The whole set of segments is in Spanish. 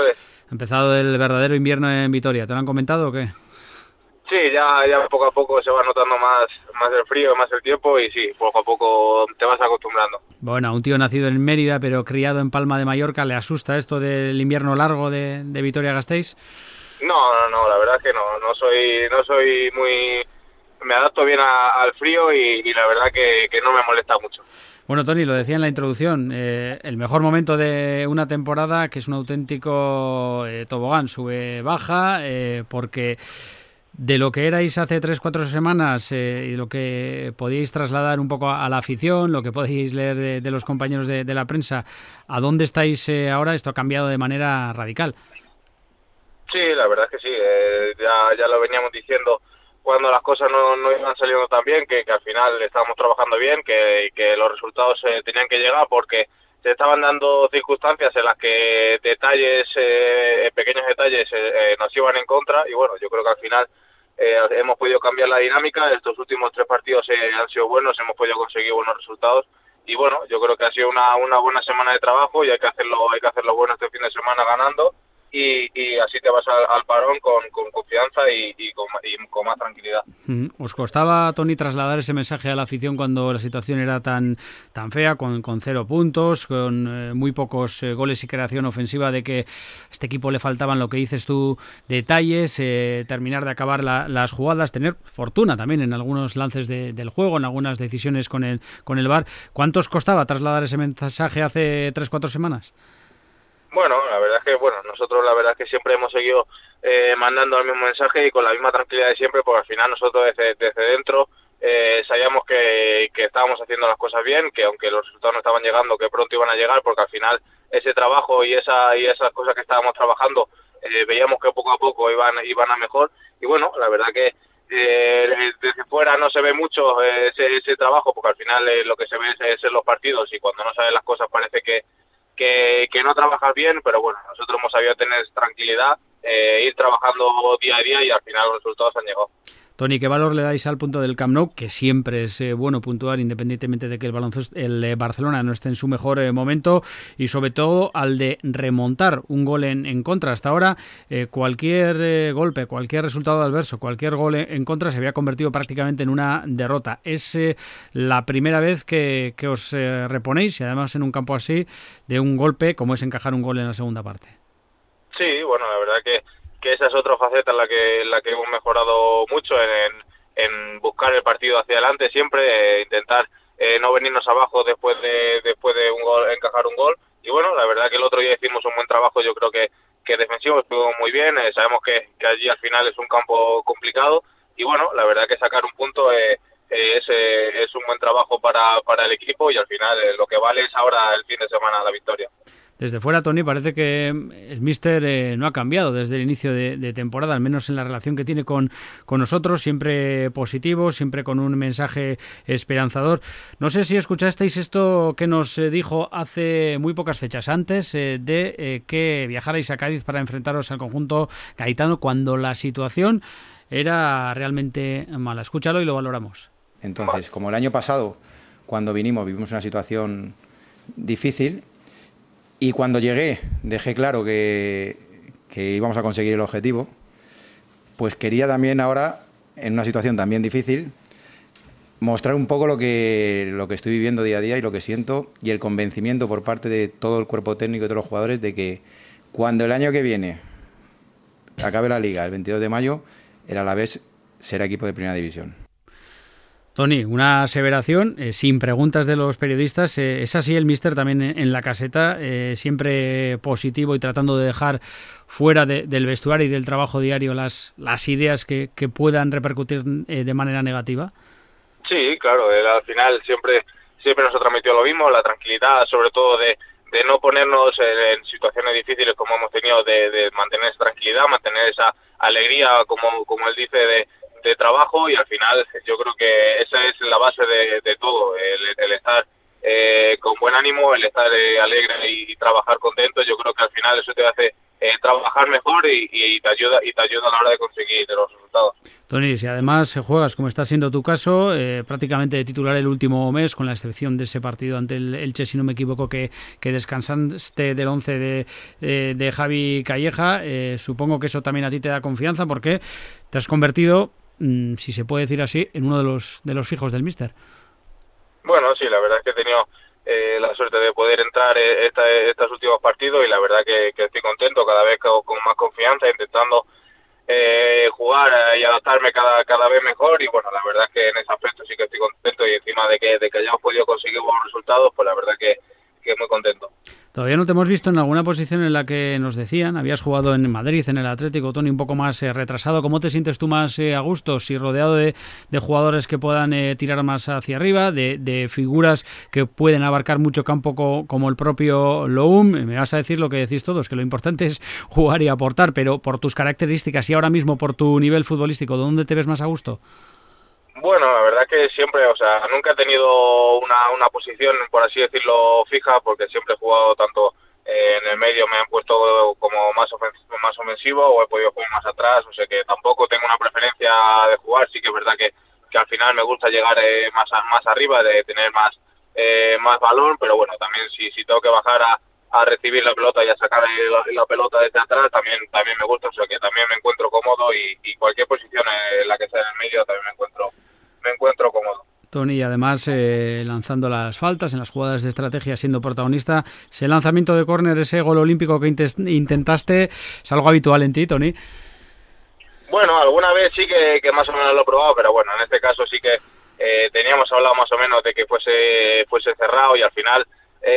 Ha empezado el verdadero invierno en Vitoria. ¿Te lo han comentado o qué? Sí, ya poco a poco se va notando más el frío, más el tiempo y sí, poco a poco te vas acostumbrando. Bueno, a un tío nacido en Mérida pero criado en Palma de Mallorca, ¿le asusta esto del invierno largo de Vitoria-Gasteiz? No, la verdad es que no soy muy... Me adapto bien al frío y la verdad que no me molesta mucho. Bueno, Tony, lo decía en la introducción, el mejor momento de una temporada que es un auténtico tobogán, sube-baja, porque de lo que erais hace 3 o 4 semanas y lo que podíais trasladar un poco a la afición, lo que podíais leer de los compañeros de la prensa, ¿a dónde estáis ahora? Esto ha cambiado de manera radical. Sí, la verdad es que sí, ya lo veníamos diciendo cuando las cosas no iban saliendo tan bien, que al final estábamos trabajando bien, que los resultados tenían que llegar porque se estaban dando circunstancias en las que pequeños detalles nos iban en contra y bueno, yo creo que al final hemos podido cambiar la dinámica, estos últimos 3 partidos han sido buenos, hemos podido conseguir buenos resultados y bueno, yo creo que ha sido una buena semana de trabajo y hay que hacerlo bueno este fin de semana ganando. Y así te vas al parón con confianza y con más tranquilidad. ¿Os costaba, Tony, trasladar ese mensaje a la afición cuando la situación era tan fea, con 0 puntos, con muy pocos goles y creación ofensiva, de que a este equipo le faltaban, lo que dices tú, detalles, terminar de acabar las jugadas, tener fortuna también en algunos lances del juego, en algunas decisiones con el VAR? ¿Cuánto os costaba trasladar ese mensaje hace 3 o 4 semanas? Bueno, la verdad es que nosotros la verdad es que siempre hemos seguido mandando el mismo mensaje y con la misma tranquilidad de siempre, porque al final nosotros desde dentro sabíamos que estábamos haciendo las cosas bien, que aunque los resultados no estaban llegando, que pronto iban a llegar, porque al final ese trabajo y esas cosas que estábamos trabajando veíamos que poco a poco iban a mejor y bueno, la verdad que desde fuera no se ve mucho ese trabajo, porque al final lo que se ve es en los partidos y cuando no sabes las cosas parece que no trabajas bien, pero bueno, nosotros hemos sabido tener tranquilidad, ir trabajando día a día y al final los resultados han llegado. Tony, ¿qué valor le dais al punto del Camp Nou? Que siempre es bueno puntuar independientemente de que el Barcelona no esté en su mejor momento y sobre todo al de remontar un gol en contra. Hasta ahora cualquier golpe, cualquier resultado adverso, cualquier gol en contra se había convertido prácticamente en una derrota. Es la primera vez que os reponéis y además en un campo así de un golpe como es encajar un gol en la segunda parte. Sí, bueno, la verdad que esa es otra faceta en la que hemos mejorado mucho en buscar el partido hacia adelante siempre, intentar no venirnos abajo después de un gol, encajar un gol y bueno, la verdad que el otro día hicimos un buen trabajo, yo creo que defensivo estuvo muy bien, sabemos que allí al final es un campo complicado y bueno, la verdad que sacar un punto es un buen trabajo para el equipo y al final lo que vale es ahora el fin de semana la victoria. Desde fuera, Tony, parece que el míster no ha cambiado desde el inicio de temporada, al menos en la relación que tiene con nosotros, siempre positivo, siempre con un mensaje esperanzador. No sé si escuchasteis esto que nos dijo hace muy pocas fechas antes de que viajarais a Cádiz para enfrentaros al conjunto gaditano cuando la situación era realmente mala. Escúchalo y lo valoramos. Entonces, como el año pasado, cuando vivimos una situación difícil. Y cuando llegué, dejé claro que íbamos a conseguir el objetivo, pues quería también ahora, en una situación también difícil, mostrar un poco lo que estoy viviendo día a día y lo que siento y el convencimiento por parte de todo el cuerpo técnico y de los jugadores de que cuando el año que viene acabe la Liga, el 22 de mayo, el Alavés será equipo de Primera División. Tony, una aseveración sin preguntas de los periodistas. Es así el míster también en la caseta, siempre positivo y tratando de dejar fuera del vestuario y del trabajo diario las ideas que puedan repercutir de manera negativa. Sí, claro, al final siempre nos ha transmitido lo mismo, la tranquilidad, sobre todo de no ponernos en situaciones difíciles como hemos tenido, de mantener esa tranquilidad, mantener esa alegría, como él dice, de trabajo y al final yo creo que esa es la base de todo, el estar con buen ánimo, el estar alegre y trabajar contento. Yo creo que al final eso te hace trabajar mejor y te ayuda a la hora de conseguir los resultados. Tony, si además juegas, como está siendo tu caso, prácticamente de titular el último mes, con la excepción de ese partido ante el Elche, si no me equivoco, que descansaste del 11 de Javi Calleja, supongo que eso también a ti te da confianza porque te has convertido, si se puede decir así, en uno de los fijos del míster. Bueno, sí, la verdad es que he tenido la suerte de poder entrar estos últimos partidos y la verdad que estoy contento, cada vez con más confianza, intentando jugar y adaptarme cada vez mejor y bueno, la verdad es que en ese aspecto sí que estoy contento y encima de que hayamos podido conseguir buenos resultados, pues la verdad que muy contento. Todavía no te hemos visto en alguna posición en la que nos decían, habías jugado en Madrid, en el Atlético, Tony, un poco más retrasado. ¿Cómo te sientes tú más a gusto? Si rodeado de jugadores que puedan tirar más hacia arriba, de figuras que pueden abarcar mucho campo como el propio Loum. Me vas a decir lo que decís todos, que lo importante es jugar y aportar, pero por tus características y ahora mismo por tu nivel futbolístico, ¿dónde te ves más a gusto? Bueno, la verdad que siempre, o sea, nunca he tenido una posición, por así decirlo, fija, porque siempre he jugado tanto en el medio, me han puesto como más ofensivo o he podido jugar más atrás, o sea que tampoco tengo una preferencia de jugar, sí que es verdad que al final me gusta llegar más arriba, de tener más balón, pero bueno, también si tengo que bajar a recibir la pelota y a sacar la pelota desde atrás, también me gusta, o sea que también me encuentro cómodo y cualquier posición en la que sea en el medio también me encuentro cómodo. Tony, además lanzando las faltas en las jugadas de estrategia, siendo protagonista, ese lanzamiento de córner, ese gol olímpico que intentaste, ¿es algo habitual en ti, Tony? Bueno, alguna vez sí que más o menos lo he probado, pero bueno, en este caso sí que teníamos hablado más o menos de que fuese cerrado y al final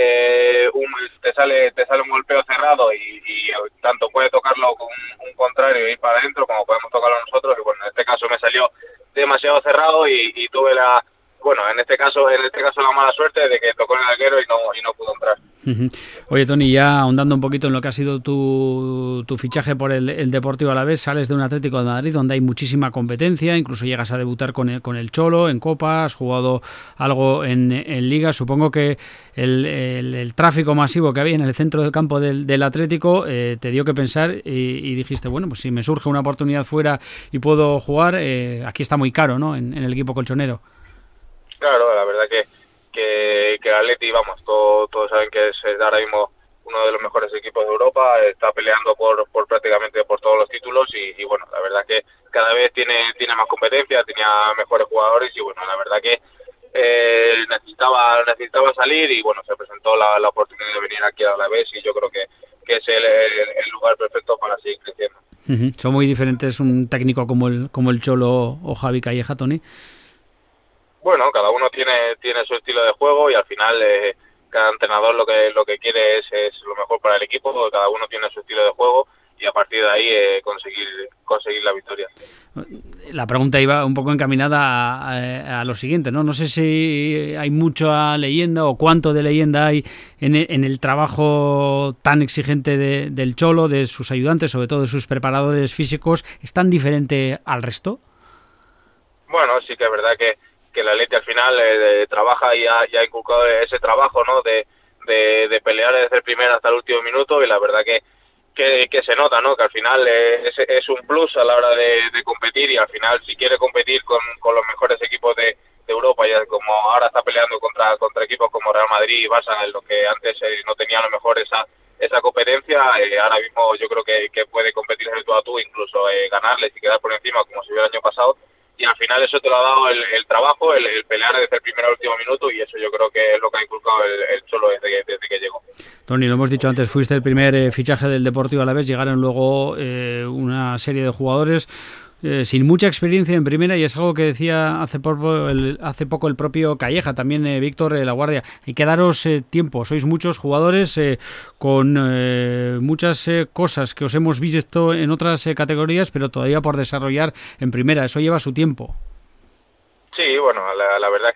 te sale un golpeo cerrado y tanto puede tocarlo con un contrario y ir para adentro como podemos tocarlo nosotros y bueno, en este caso me salió demasiado cerrado y tuve en este caso la mala suerte de que tocó en el arquero y no pudo entrar. Oye, Tony, ya ahondando un poquito en lo que ha sido tu fichaje por el Deportivo Alavés, sales de un Atlético de Madrid donde hay muchísima competencia, incluso llegas a debutar con el Cholo en Copa, has jugado algo en Liga. Supongo que el tráfico masivo que había en el centro del campo del Atlético te dio que pensar y dijiste, bueno, pues si me surge una oportunidad fuera y puedo jugar, aquí está muy caro, ¿no? En el equipo colchonero. Claro, la verdad que el Atleti, vamos, todos saben que es ahora mismo uno de los mejores equipos de Europa, está peleando por prácticamente por todos los títulos y bueno, la verdad que cada vez tiene más competencia, tenía mejores jugadores y bueno, la verdad que necesitaba salir y bueno, se presentó la oportunidad de venir aquí a Alavés y yo creo que es el lugar perfecto para seguir creciendo. Son muy diferentes un técnico como el Cholo o Javi Calleja, Tony. Bueno, cada uno tiene su estilo de juego y al final cada entrenador lo que quiere es lo mejor para el equipo, cada uno tiene su estilo de juego y a partir de ahí conseguir la victoria. La pregunta iba un poco encaminada a lo siguiente, ¿no? No sé si hay mucha leyenda o cuánto de leyenda hay en el trabajo tan exigente del Cholo, de sus ayudantes, sobre todo de sus preparadores físicos. ¿Es tan diferente al resto? Bueno, sí que es verdad que el Atleti al final trabaja y ha inculcado ese trabajo, ¿no? De pelear desde el primer hasta el último minuto y la verdad que se nota, ¿no? Que al final es un plus a la hora de competir y al final si quiere competir con los mejores equipos de Europa, ya como ahora está peleando contra equipos como Real Madrid y Barça, en lo que antes no tenía a lo mejor esa competencia, ahora mismo yo creo que puede competir de tú a tú, incluso ganarles y quedar por encima como se vio el año pasado. Y al final eso te lo ha dado el trabajo, el pelear desde el primer al último minuto y eso yo creo que es lo que ha inculcado el Cholo desde que llegó. Tony, lo hemos dicho antes, fuiste el primer fichaje del Deportivo Alavés, llegaron luego una serie de jugadores sin mucha experiencia en primera y es algo que decía hace poco el propio Calleja, también Víctor Laguardia. Hay que daros tiempo, sois muchos jugadores con muchas cosas que os hemos visto en otras categorías, pero todavía por desarrollar en primera, eso lleva su tiempo. Sí, bueno, la verdad es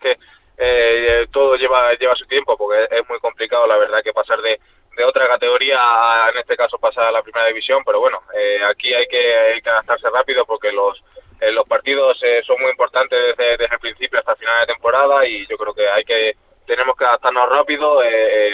que todo lleva su tiempo porque es muy complicado, la verdad, que pasar de otra categoría, en este caso pasar a la primera división, pero bueno, aquí hay que adaptarse rápido porque los partidos son muy importantes desde el principio hasta el final de temporada y yo creo que tenemos que adaptarnos rápido,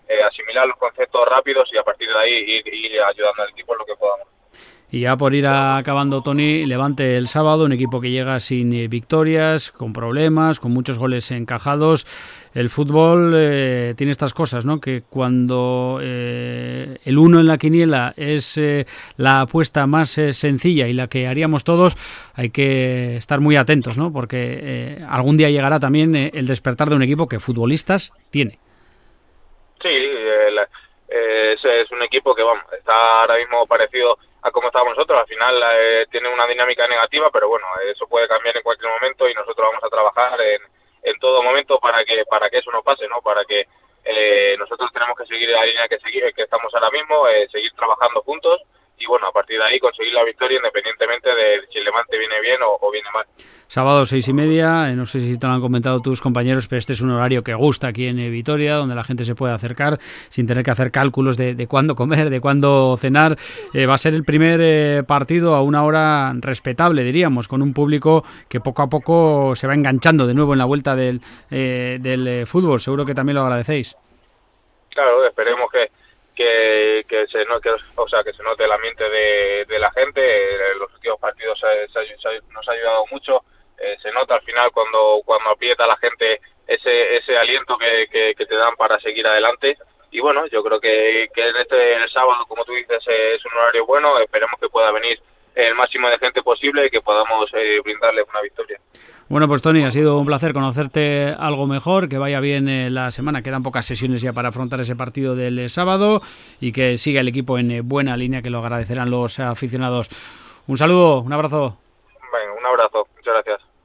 asimilar los conceptos rápidos y a partir de ahí ir ayudando al equipo en lo que podamos. Y ya por ir acabando, Toni, Levante el sábado, un equipo que llega sin victorias, con problemas, con muchos goles encajados. El fútbol tiene estas cosas, ¿no? Que cuando el 1 en la quiniela es la apuesta más sencilla y la que haríamos todos, hay que estar muy atentos, ¿no? Porque algún día llegará también el despertar de un equipo que futbolistas tiene. Sí, ese es un equipo que, vamos, está ahora mismo parecido a como estábamos nosotros. Al final tiene una dinámica negativa, pero bueno, eso puede cambiar en cualquier momento y nosotros vamos a trabajar en todo momento para que eso no pase, ¿no? Para que nosotros tenemos que seguir la línea que estamos ahora mismo, seguir trabajando juntos y bueno, a partir de ahí conseguir la victoria independientemente de si el Levante viene bien o viene mal. Sábado 6:30, no sé si te lo han comentado tus compañeros, pero este es un horario que gusta aquí en Vitoria, donde la gente se puede acercar sin tener que hacer cálculos de cuándo comer, de cuándo cenar. Va a ser el primer partido a una hora respetable, diríamos, con un público que poco a poco se va enganchando de nuevo en la vuelta del fútbol. Seguro que también lo agradecéis. Claro, esperemos que se note el ambiente de la gente. Los últimos partidos nos ha ayudado mucho. Se nota al final cuando aprieta la gente ese aliento que te dan para seguir adelante. Y bueno, yo creo que el sábado, como tú dices, es un horario bueno. Esperemos que pueda venir el máximo de gente posible y que podamos brindarles una victoria. Bueno, pues Toni, ha sido un placer conocerte algo mejor, que vaya bien la semana, quedan pocas sesiones ya para afrontar ese partido del sábado y que siga el equipo en buena línea, que lo agradecerán los aficionados. Un saludo, un abrazo. Venga, un abrazo, muchas gracias.